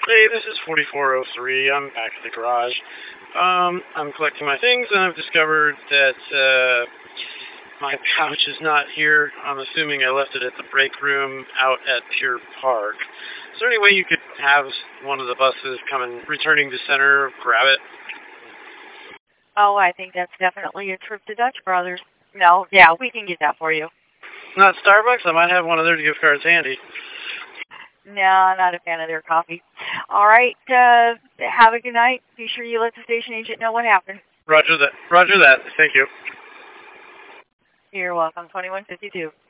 Hey, this is 4403. I'm back at the garage. I'm collecting my things, and I've discovered that my pouch is not here. I'm assuming I left it at the break room out at Pier Park. Is there any way you could have one of the buses coming, returning to center, grab it? Oh, I think that's definitely a trip to Dutch Brothers. No, yeah, we can get that for you. Not Starbucks? I might have one of their gift cards handy. No, I'm not a fan of their coffee. All right, have a good night. Be sure you let the station agent know what happened. Roger that. Roger that. Thank you. You're welcome. 2152.